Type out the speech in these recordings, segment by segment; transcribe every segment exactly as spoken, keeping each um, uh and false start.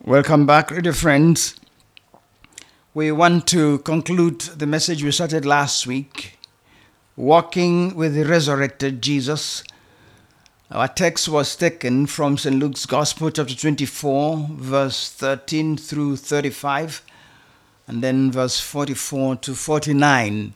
Welcome back, dear friends. We want to conclude the message we started last week, walking with the resurrected Jesus. Our text was taken from Saint Luke's Gospel, chapter twenty-four, verse thirteen through thirty-five, and then verse forty-four to forty-nine.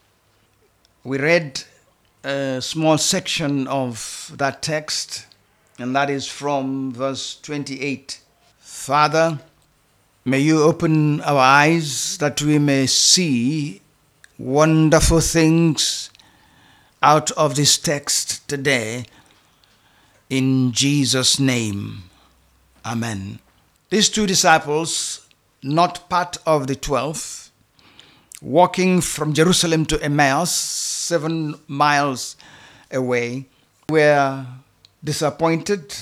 We read a small section of that text, and that is from verse twenty-eight. Father, may you open our eyes that we may see wonderful things out of this text today. In Jesus' name, amen. These two disciples, not part of the twelve, walking from Jerusalem to Emmaus, seven miles away, were disappointed,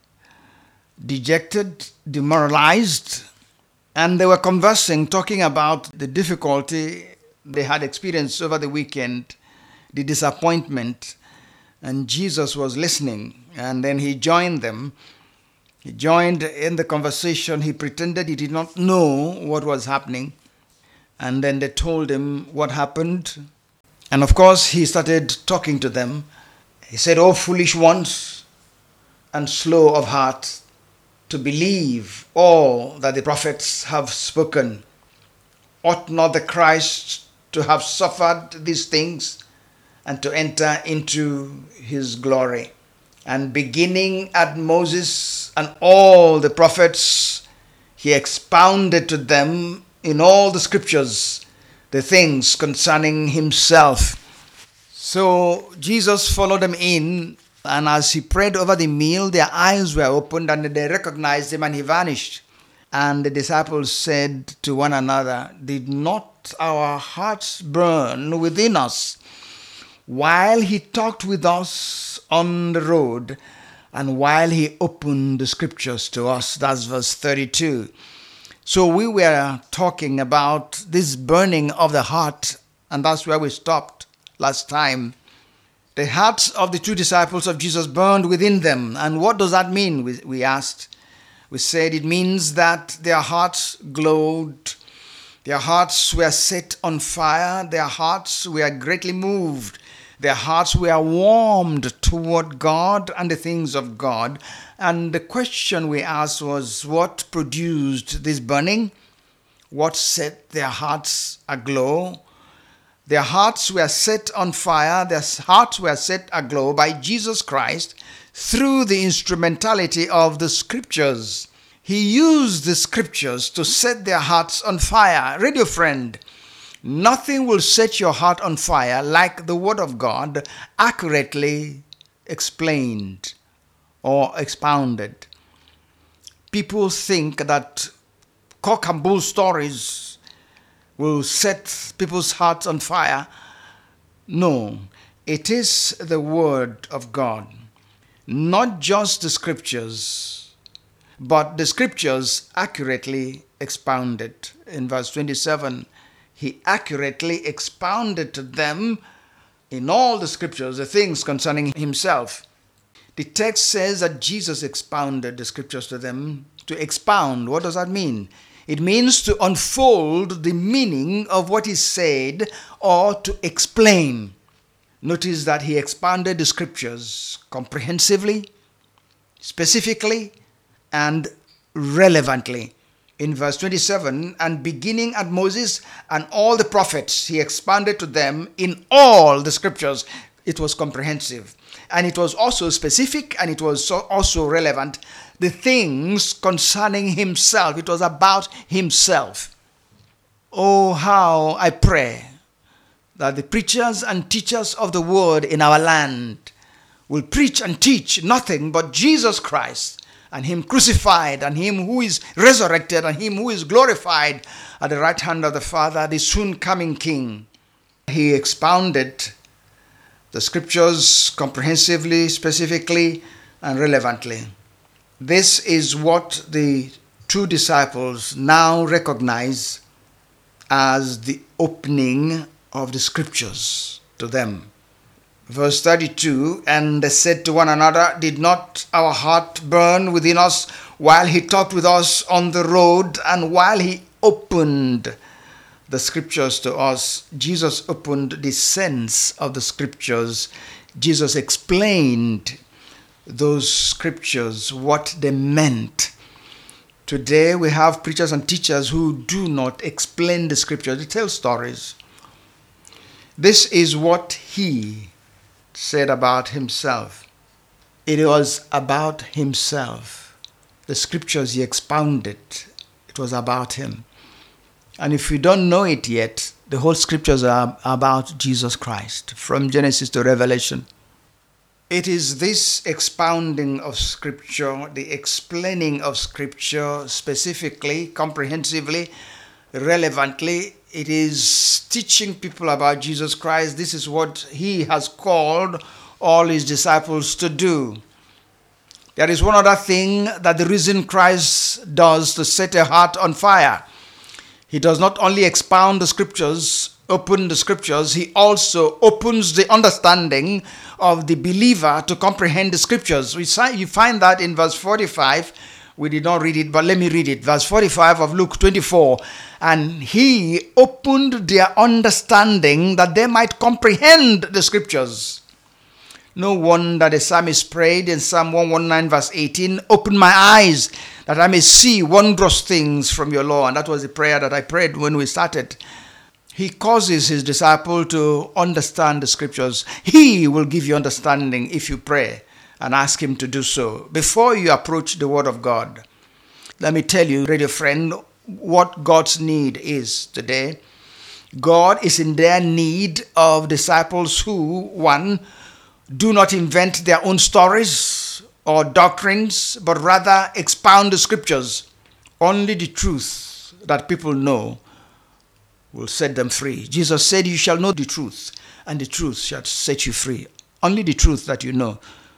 dejected, demoralized, and they were conversing, talking about the difficulty they had experienced over the weekend, the disappointment, and Jesus was listening, and then he joined them. He joined in the conversation. He pretended he did not know what was happening, and then they told him what happened, and of course he started talking to them. He said, "O foolish ones, and slow of heart to believe all that the prophets have spoken. Ought not the Christ to have suffered these things and to enter into his glory?" And beginning at Moses and all the prophets, he expounded to them in all the scriptures the things concerning himself. So Jesus followed them in, and as he prayed over the meal, their eyes were opened and they recognized him, and he vanished. And the disciples said to one another, "Did not our hearts burn within us while he talked with us on the road and while he opened the scriptures to us?" That's verse thirty-two. So we were talking about this burning of the heart, and that's where we stopped last time. The hearts of the two disciples of Jesus burned within them. And what does that mean? We, we asked. We said it means that their hearts glowed. Their hearts were set on fire. Their hearts were greatly moved. Their hearts were warmed toward God and the things of God. And the question we asked was, what produced this burning? What set their hearts aglow? Their hearts were set on fire, their hearts were set aglow by Jesus Christ through the instrumentality of the scriptures. He used the scriptures to set their hearts on fire. Radio friend, nothing will set your heart on fire like the Word of God accurately explained or expounded. People think that cock and bull stories will set people's hearts on fire. No, it is the Word of God. Not just the scriptures, but the scriptures accurately expounded. In verse twenty-seven, he accurately expounded to them in all the scriptures the things concerning himself. The text says that Jesus expounded the scriptures to them. To expound, what does that mean? It means to unfold the meaning of what is said or to explain. Notice that he expanded the scriptures comprehensively, specifically, and relevantly. In verse twenty-seven, and beginning at Moses and all the prophets, he expanded to them in all the scriptures. It was comprehensive. And it was also specific, and it was also relevant. The things concerning himself. It was about himself. Oh, how I pray that the preachers and teachers of the word in our land will preach and teach nothing but Jesus Christ and him crucified and him who is resurrected and him who is glorified at the right hand of the Father, the soon coming King. He expounded the scriptures comprehensively, specifically, and relevantly. This is what the two disciples now recognize as the opening of the scriptures to them. Verse thirty-two, and they said to one another, did not our heart burn within us while he talked with us on the road and while he opened the scriptures to us? Jesus opened the sense of the scriptures. Jesus explained those scriptures, what they meant. Today we have preachers and teachers who do not explain the scriptures. They tell stories. This is what he said about himself. It was about himself. The scriptures he expounded, it was about him. And if you don't know it yet, the whole scriptures are about Jesus Christ, from Genesis to Revelation. It is this expounding of scripture, the explaining of scripture specifically, comprehensively, relevantly. It is teaching people about Jesus Christ. This is what he has called all his disciples to do. There is one other thing that the risen Christ does to set a heart on fire. He does not only expound the scriptures, open the scriptures, he also opens the understanding of the believer to comprehend the scriptures. We you find that in verse forty-five. We did not read it, but let me read it. Verse forty-five of Luke twenty-four. And he opened their understanding that they might comprehend the scriptures. No wonder the psalmist prayed in Psalm one nineteen verse eighteen, open my eyes that I may see wondrous things from your law. And that was the prayer that I prayed when we started. He causes his disciple to understand the scriptures. He will give you understanding if you pray and ask him to do so before you approach the word of God. Let me tell you, radio friend, what God's need is today. God is in their need of disciples who, one, do not invent their own stories or doctrines, but rather expound the scriptures. Only the truth that people know will set them free. Jesus said, you shall know the truth, and the truth shall set you free. Only the truth that you know.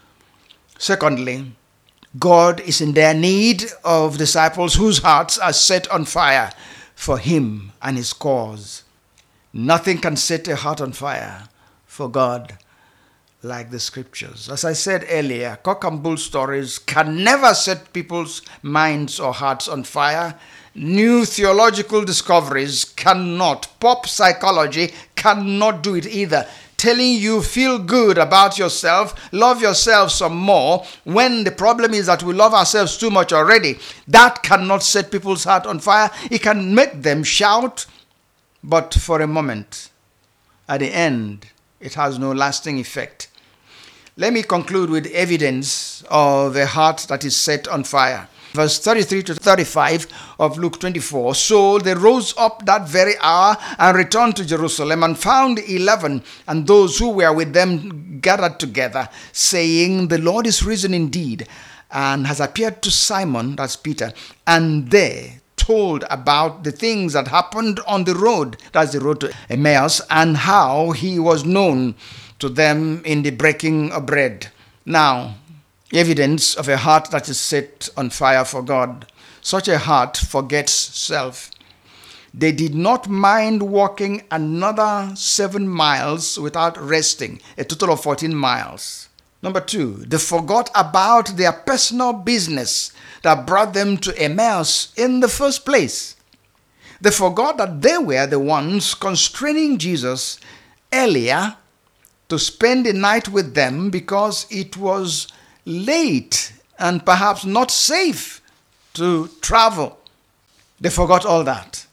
Secondly, God is in their need of disciples whose hearts are set on fire for him and his cause. Nothing can set a heart on fire for God like the scriptures. As I said earlier, cock and bull stories can never set people's minds or hearts on fire. New theological discoveries cannot. Pop psychology cannot do it either. Telling you feel good about yourself, love yourself some more, when the problem is that we love ourselves too much already. That cannot set people's heart on fire. It can make them shout, but for a moment. At the end, it has no lasting effect. Let me conclude with evidence of a heart that is set on fire. Verse thirty-three to thirty-five of Luke twenty-four. So they rose up that very hour and returned to Jerusalem and found eleven and those who were with them gathered together, saying, the Lord is risen indeed and has appeared to Simon, that's Peter. And they told about the things that happened on the road, that's the road to Emmaus, and how he was known to them in the breaking of bread. Now, evidence of a heart that is set on fire for God. Such a heart forgets self. They did not mind walking another seven miles without resting, a total of fourteen miles. Number two, they forgot about their personal business that brought them to Emmaus in the first place. They forgot that they were the ones constraining Jesus earlier to spend the night with them because it was late and perhaps not safe to travel. They forgot all that.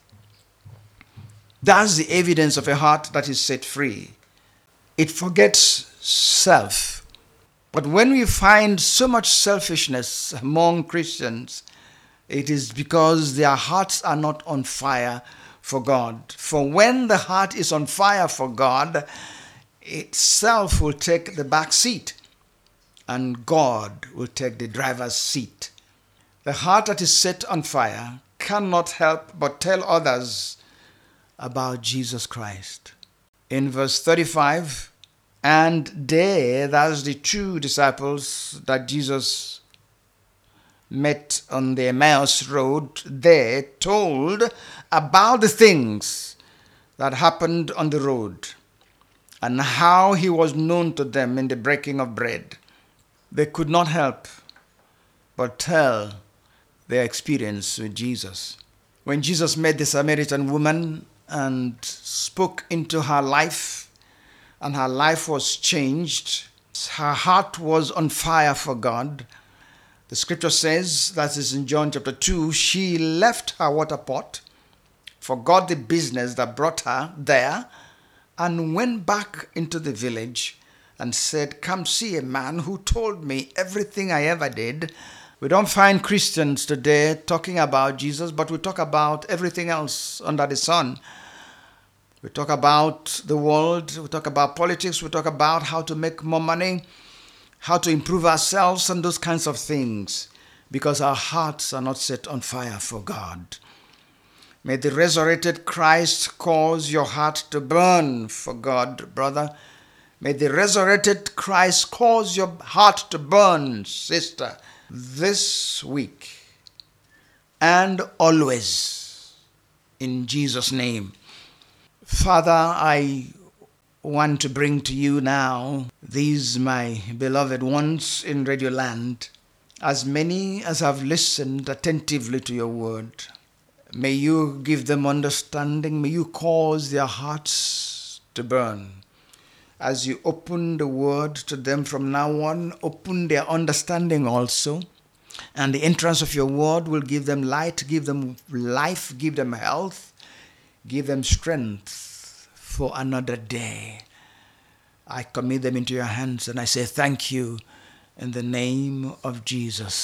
That's the evidence of a heart that is set free. It forgets self. But when we find so much selfishness among Christians, it is because their hearts are not on fire for God. For when the heart is on fire for God, itself will take the back seat, and God will take the driver's seat. The heart that is set on fire cannot help but tell others about Jesus Christ. In verse thirty-five, and they, that's the two disciples that Jesus met on the Emmaus road, they told about the things that happened on the road and how he was known to them in the breaking of bread, they could not help but tell their experience with Jesus. When Jesus met the Samaritan woman and spoke into her life, and her life was changed, her heart was on fire for God. The scripture says, that is in John chapter two, she left her water pot, forgot the business that brought her there, and went back into the village and said, come see a man who told me everything I ever did. We don't find Christians today talking about Jesus, but we talk about everything else under the sun. We talk about the world, we talk about politics, we talk about how to make more money, how to improve ourselves, and those kinds of things, because our hearts are not set on fire for God. May the resurrected Christ cause your heart to burn for God, brother. May the resurrected Christ cause your heart to burn, sister, this week and always, in Jesus' name. Father, I want to bring to you now these my beloved ones in Radio Land, as many as have listened attentively to your word. May you give them understanding. May you cause their hearts to burn. As you open the word to them from now on, open their understanding also. And the entrance of your word will give them light, give them life, give them health, give them strength for another day. I commit them into your hands and I say thank you in the name of Jesus.